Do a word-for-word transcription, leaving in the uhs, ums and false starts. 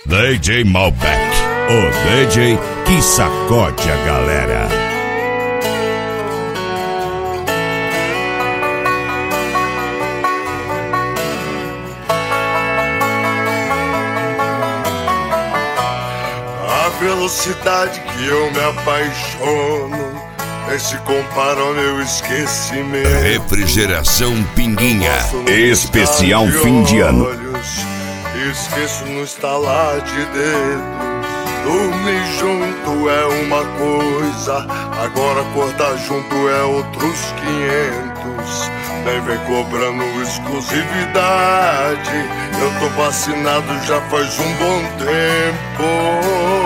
D J Malbec, o D J que sacode a galera. A velocidade que eu me apaixono nem se compara ao meu esquecimento. Refrigeração Pinguinha, especial fim de ano. Olhos, esqueço no estalar de dedos. Dormir junto é uma coisa, agora acordar junto é outros quinhentos. Nem vem cobrando exclusividade, eu tô vacinado já faz um bom tempo.